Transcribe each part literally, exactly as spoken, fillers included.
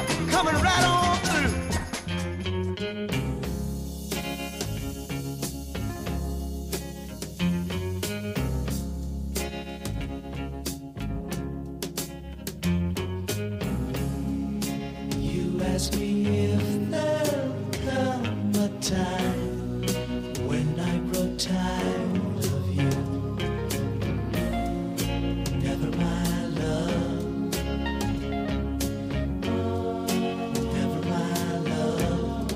coming right on through. You ask me if there'll come a time when I grow tired of you. Never my love, never my love.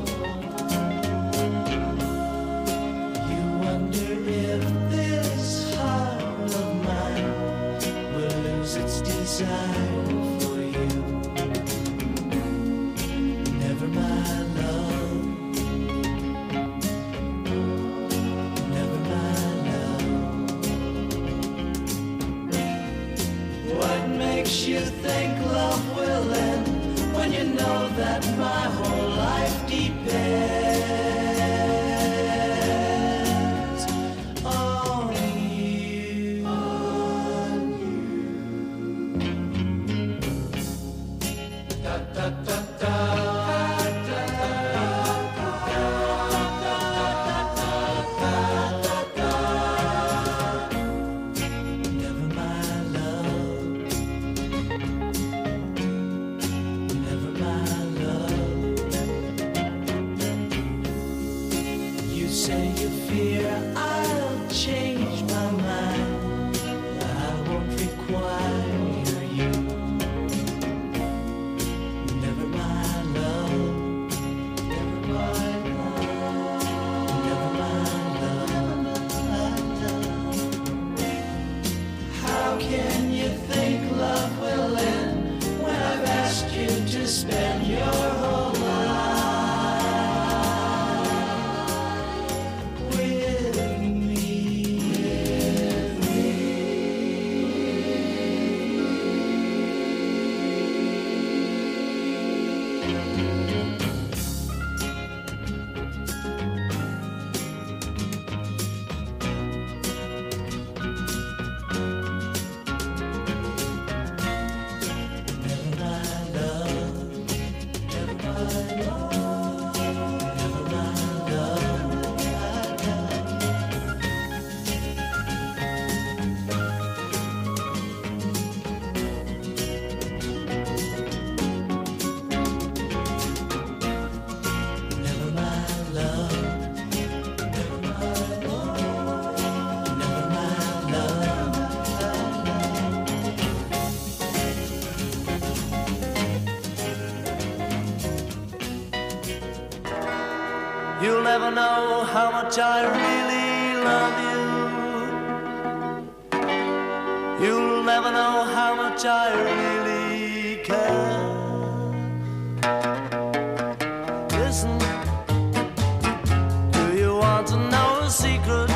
You wonder if this heart of mine will lose its desire for you. Never my love, never my love. What makes you think love will end when you know that my whole life depends on you? On you. Da, da, da, da. Never my love, never my love. You say you fear I'll change my mind, I won't require you. Never my love, never my love, never my love. How can you think love will end when I've asked you to spend your whole life with me? With me. Never my love, never my love, never my love. Never my love, never my love, never my love. You'll never know how much I really love you. You'll never know how much I really care. Listen, do you want to know a secret?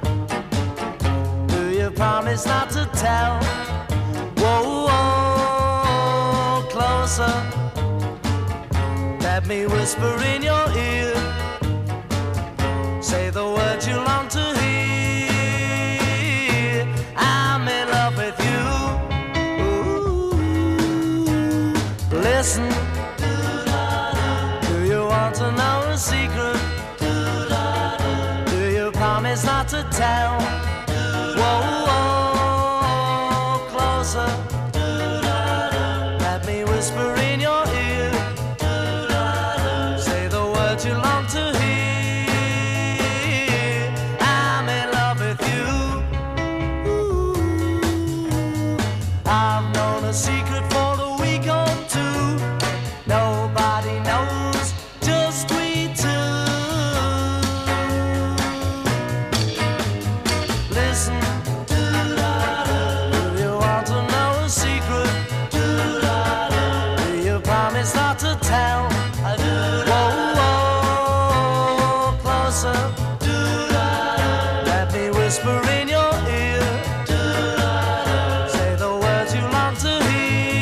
Do you promise not to tell? Whoa, whoa, closer. Let me whisper in your ear. Say the words you long to hear. I'm in love with you. Ooh. Listen, do you want to know a secret? Do you promise not to tell? Whoa, whoa, closer. Let me whisper in your ear. Say the words you long to hear. I'm in love with you. Ooh. I've known a secret for a week or two. Nobody knows, just we two. Listen, do you want to know a secret? Do you promise not to tell? Whoa, whoa, closer. Let me whisper in your ear. Say the words you long to hear.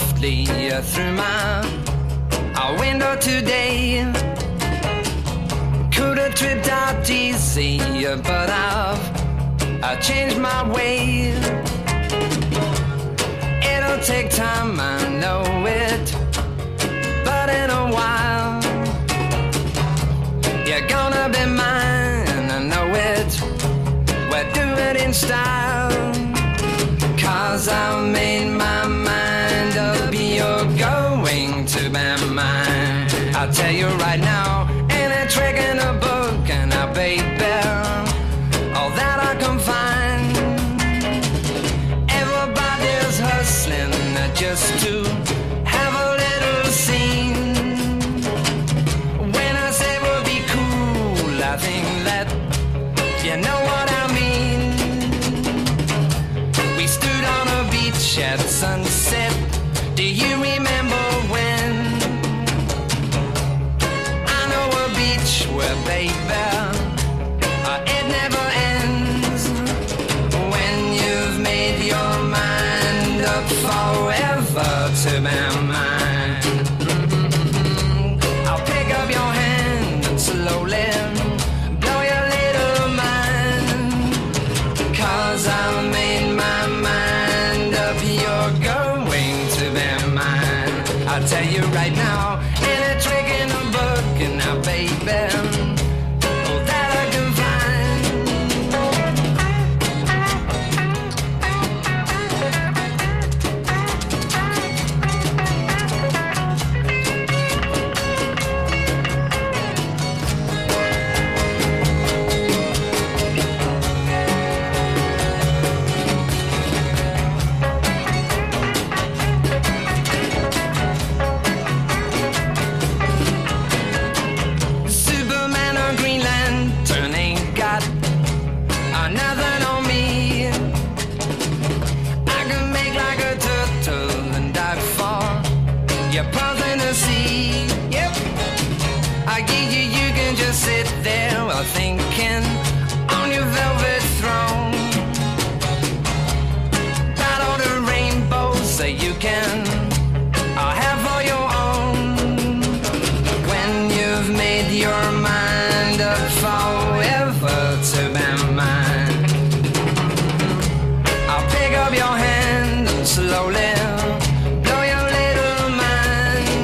softly through my window today. Could have tripped out easy, but I've I changed my way. It'll take time, I know it, but in a while you're gonna be mine, I know it. We'll do it in style, 'cause I made my mind up, you're going to be mine. I'll tell you right now, ain't a trick in a book, and I baby, all that I can find. Everybody's hustling just to have a little scene. When I say we'll be cool, I think that you know what I mean. We stood on a beach at sunset. Do you remember when? I know a beach where, baby, uh, it never ends. When you've made your mind up forever to be mine. Mm-hmm. I'll pick up your hand and slowly blow your little mind, 'cause I made my mind up, you're going to be mine. I'll tell you right now, ain't a trick in a book, and now baby, all that I can find. Superman or Green Lantern ain't got uh, nothing on me. I can make like a turtle and dive for your pearls in the sea. Yep, I give you, you can just sit there while thinking on your velvet throne. Got all the rainbows that you can uh, have for your own. When you've made your mind up forever to be mine, I'll pick up your hand and slowly blow your little mind,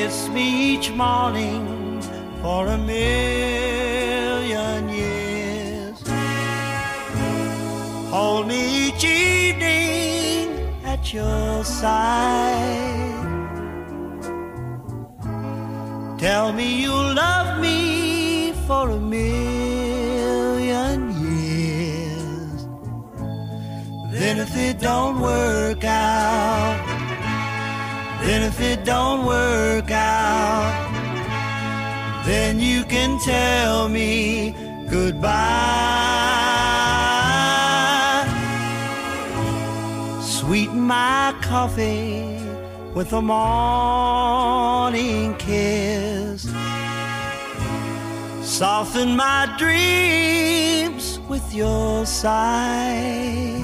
Kiss me each morning for a million years. Hold me each evening at your side. Tell me you'll love me for a million years. Then if it don't work out, then if it don't work out, then you can tell me goodbye. Sweeten my coffee with a morning kiss. Soften my dreams with your sigh.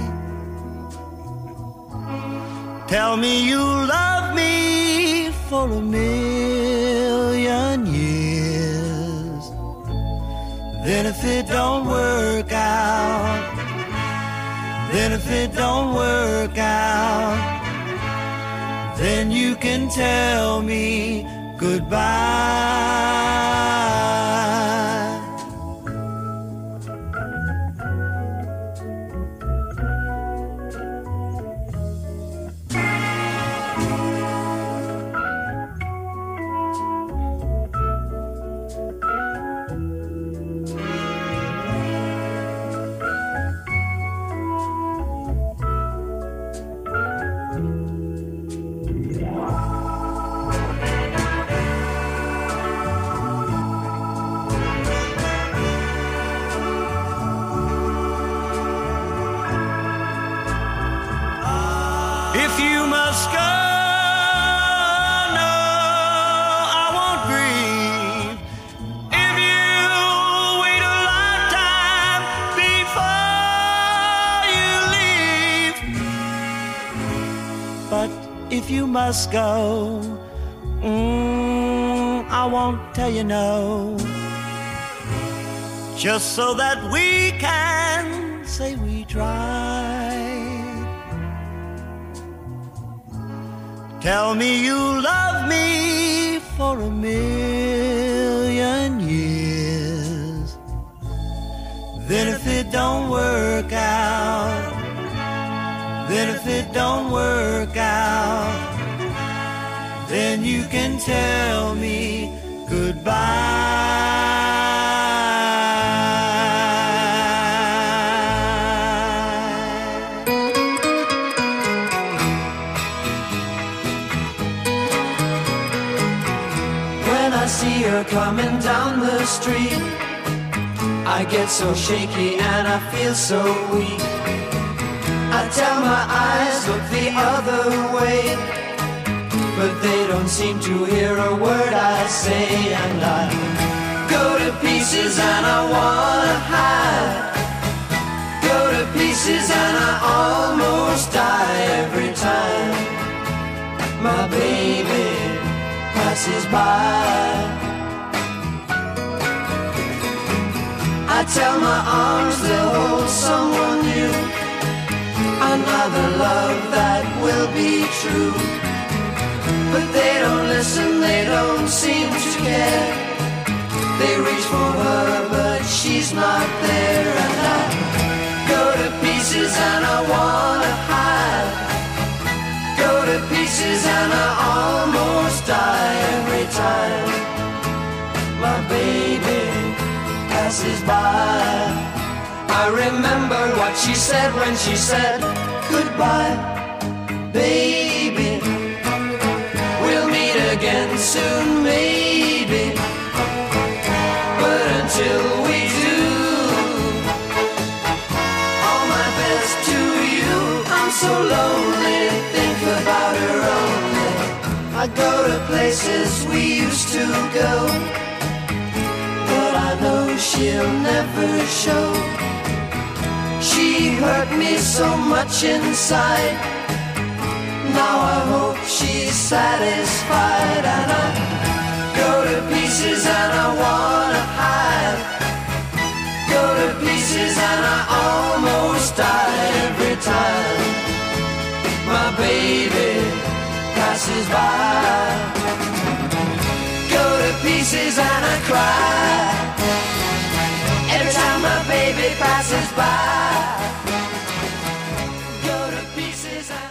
Tell me you love me for a million years. Then if it don't work out, then if it don't work out, then you can tell me goodbye. If you must go, no, I won't grieve. If you wait a lifetime before you leave. But if you must go, mm, I won't tell you no. Just so that we can say we tried. Tell me you love me for a million years. Then if it don't work out, then if it don't work out, then you can tell me goodbye. I see her coming down the street, I get so shaky and I feel so weak. I tell my eyes look the other way, but they don't seem to hear a word I say. And I go to pieces and I wanna hide, go to pieces and I almost die every time my baby passes by. I tell my arms they'll hold someone new, another love that will be true. But they don't listen, they don't seem to care. They reach for her, but she's not there. And I go to pieces and I wanna hide, go to pieces and I almost die every time my baby passes by. I remember what she said when she said goodbye, baby. We'll meet again soon, maybe, but until we do, all my best to you. I'm so lonely, think about her only. I go to places we used to go, but I know she'll never show. She hurt me so much inside, now I hope she's satisfied. And I go to pieces and I wanna hide, go to pieces and I almost die every time my baby passes by. pieces and I cry every time my baby passes by. Go to pieces and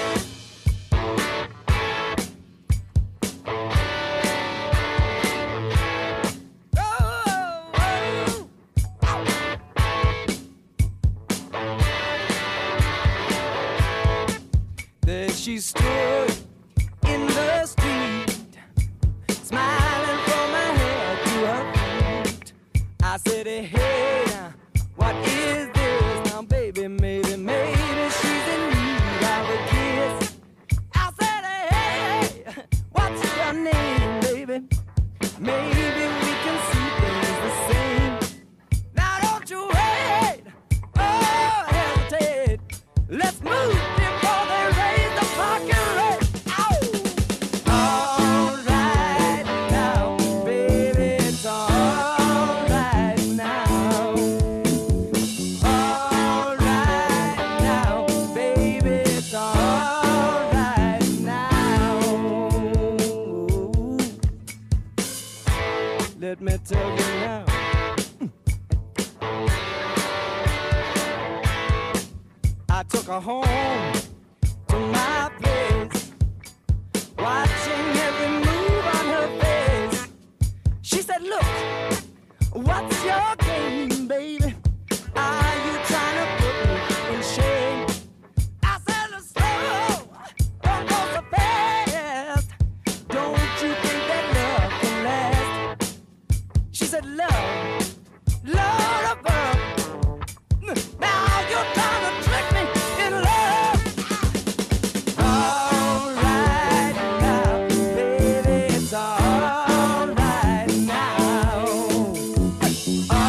There she stood in the street, smiling from her head to her feet. I said, hey, now, what is this? Now, baby, maybe, maybe she's in need of a kiss. I said, hey, what's your name, baby? Maybe we can see things the same. Now, don't you wait, oh, hesitate. Let's move before they raise the fucking rate. Ow! All right now, baby, it's all right now. All right now, baby, it's all right now. Let me tell you now. I took her home to my place, watching every move on her face. She said, look, what's your game, baby? Are you trying to put me in shame? I said, slow, don't go so fast. Don't you think that love can last? She said, love, love above. Now you're trying to trick me in love. All right now, baby, it's all right now. All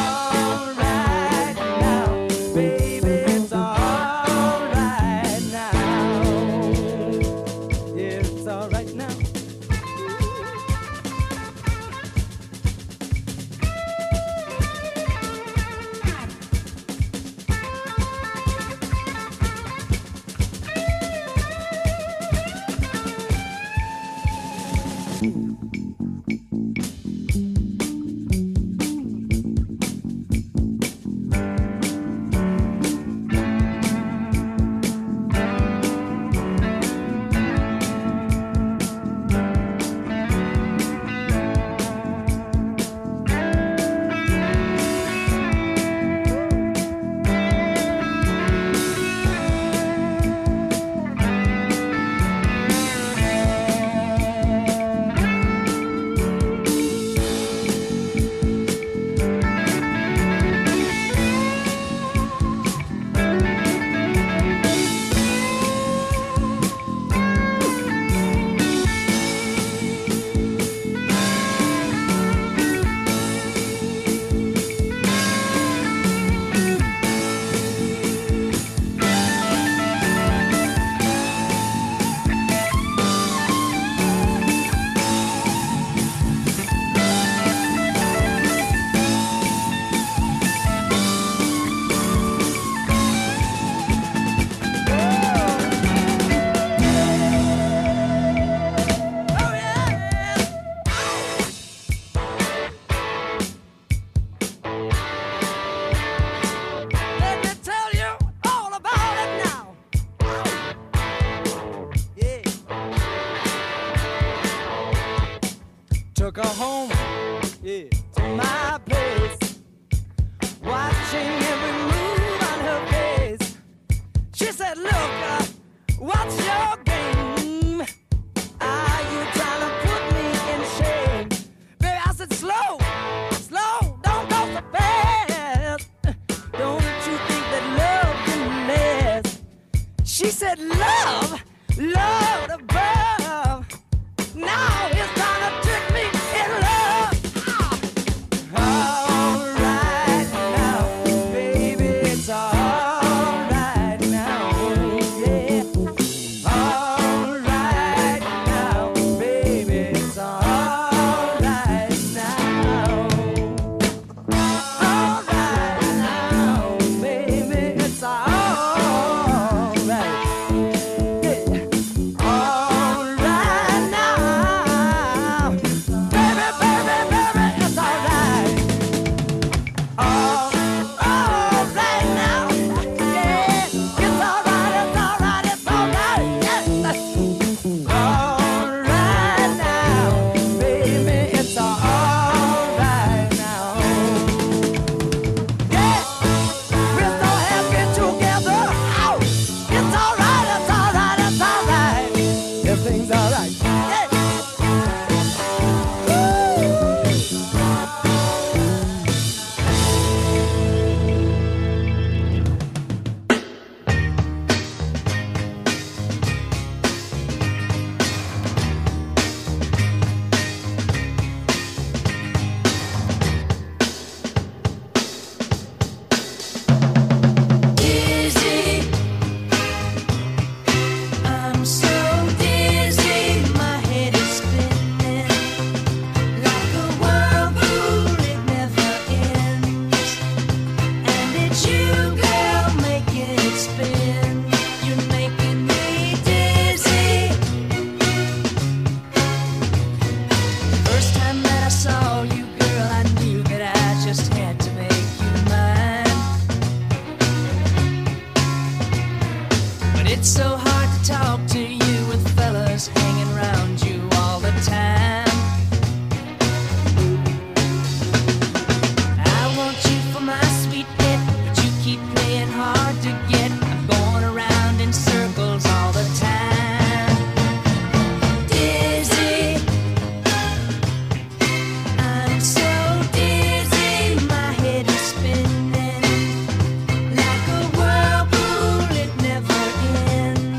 It's so hard to talk to you with fellas hanging around you all the time. I want you for my sweet pet, but you keep playing hard to get. I'm going around in circles all the time. Dizzy, I'm so dizzy, my head is spinning like a whirlpool, it never ends.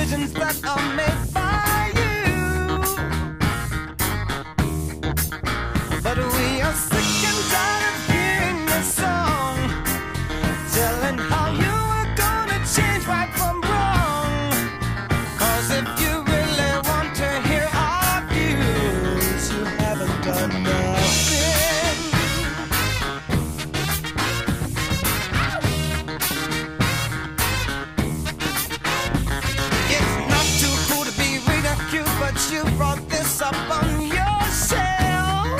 decisions that are made by you. But we are sick and tired of hearing this song, telling how you are gonna change right from wrong. Cause if you really want to hear our views, you haven't done nothing. It's not too cool to be ridiculed, but you brought this up on yourself.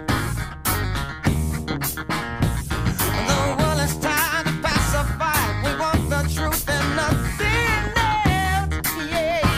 The world is tired of pacify. We want the truth and nothing else, yeah.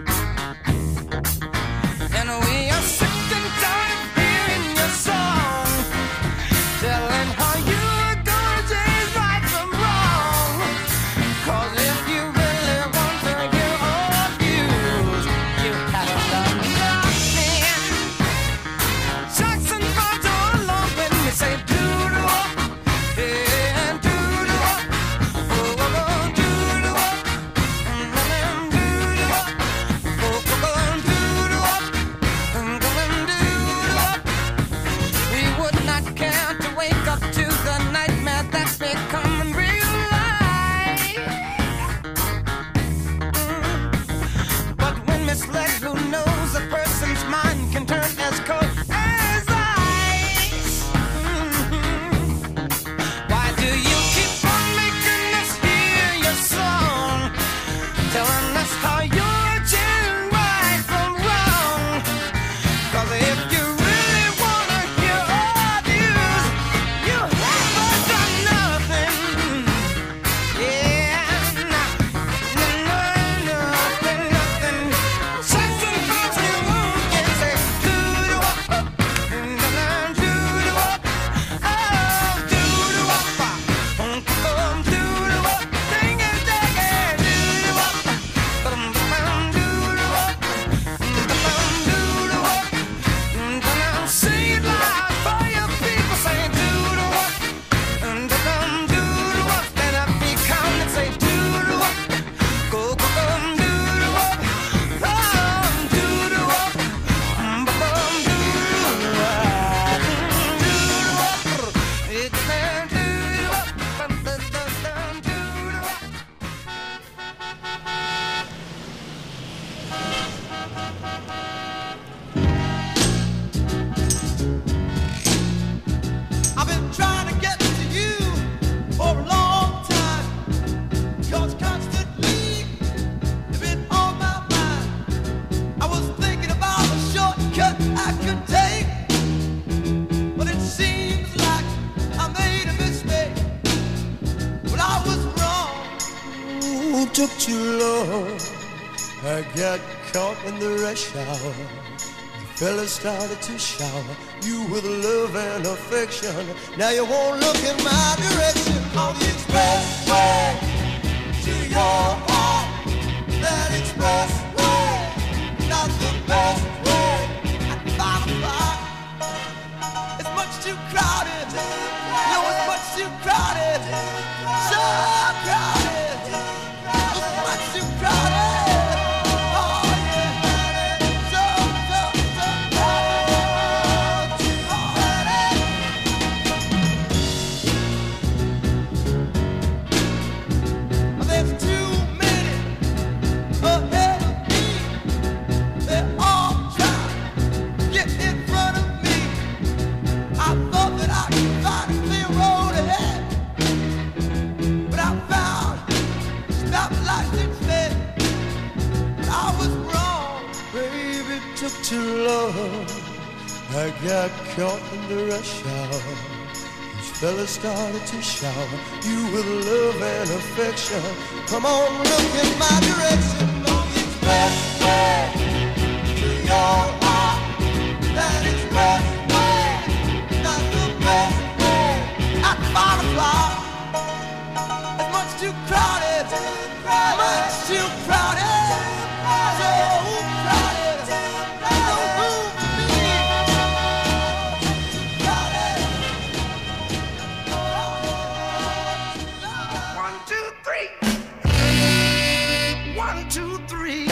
And we are sick and tired of hearing your song, telling how you're gonna change right from wrong. Cause if you really want to hear our views, you haven't done nothing. Jackson Five along when we say doo-doo-wop, yeah, doo-doo-wop, oh, oh, oh, doo-doo-wop, mm, doo-doo-wop, oh, oh, oh, doo-doo-wop, mm, doo-doo-wop. We would not care to wake up to the nightmare that's becoming real life. Mm. But when misled, who knows a person's mind can turn as cold as ice. Mhm. Why do you keep on making us hear your song, telling us how you're changing right from wrong? Cause if you really wanna hear our views, you haven't done nothing. Yeah, no, no, no, nothing, nothing. Jackson Five alone can say doo-doo-wop, doo-doo-wop, oh, doo-doo-wop, um, um, doo-doo-wop, ding-a-dang-a, doo-doo-wop, bum-bum, doo-doo-wop, bum-bum, doo-doo-wop. Mm, sing it loud for your people, say doo-doo-wop, and bum, doo-doo-wop. Stand up, be calm and say doo-doo-wop, go, go, go, doo-doo-wop, oh, doo-doo-wop, mm, bum, doo-doo-wop, doo-doo-wop, it's that doo-doo-wop, bum, bum, bum, bum, doo-doo-wop. I've been trying to get to you for a long time, cause constantly you've been on my mind. I was thinking about a shortcut I could take, but it seems like I made a mistake. But I was wrong. Ooh, took too long. I got caught in the rush hour. The fella started to shower you with love and affection. Now you won't look in my direction. On the expressway to your heart, that expressway, not the best way. At five o'clock, it's much too crowded. No, it's much too crowded. So crowded. It's much too crowded. Oh yeah, so so so crowded. Too crowded. There's too many ahead of me. They're all trying to get in front of me. I thought that I could find a clear road ahead, but I found stoplights instead. But I was wrong, baby, it took too long. I got caught in the rush hour. These fellas started to shower you with love and affection. Come on, look in my direction. On the expressway to your heart, that expressway, not the best way. At five o'clock, it's much too crowded, much too crowded, so crowded, no room for me. Crowded. One, two, three. One. three.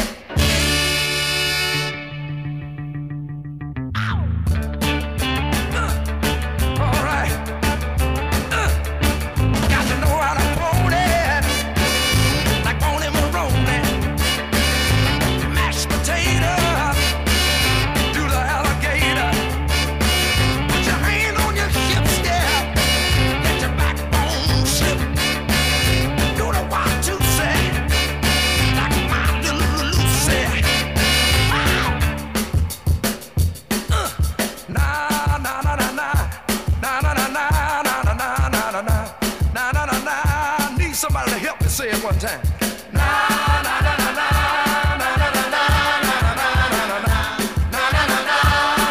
Somebody to help me say it one time. Na na na na na na na na na na na na na na na.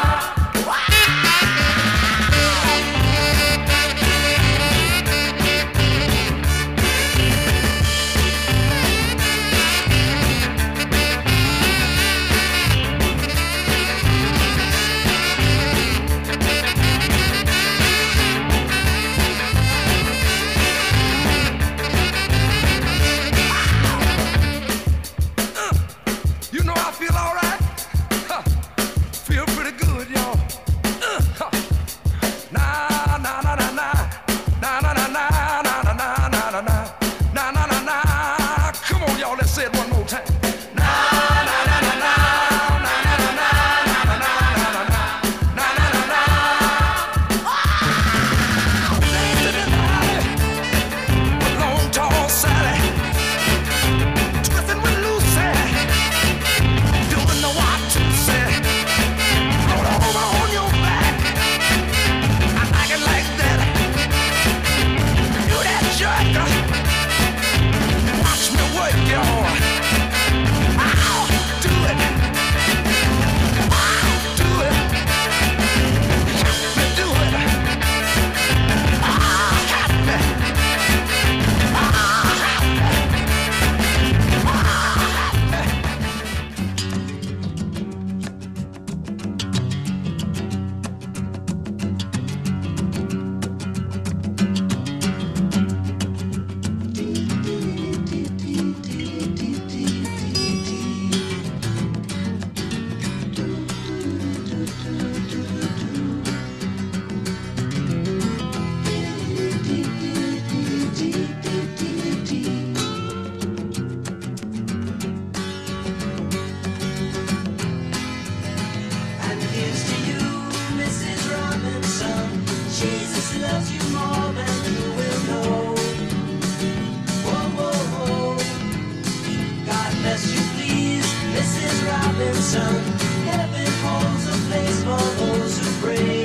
Heaven holds a place for those who pray.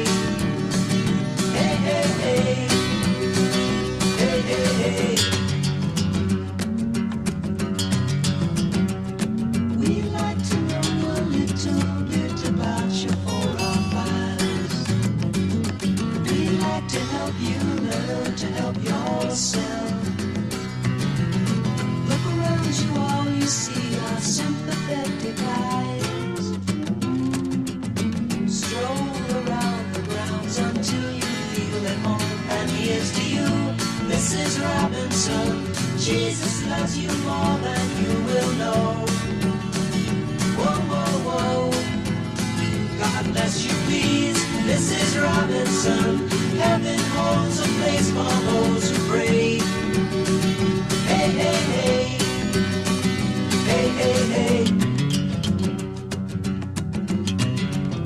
Hey, hey, hey. Hey, hey, hey. We like to know a little bit about your forefathers. We like to help you learn to help yourself. Look around you, all you see are sympathetic eyes. Here's to you, Missus Robinson. Jesus loves you more than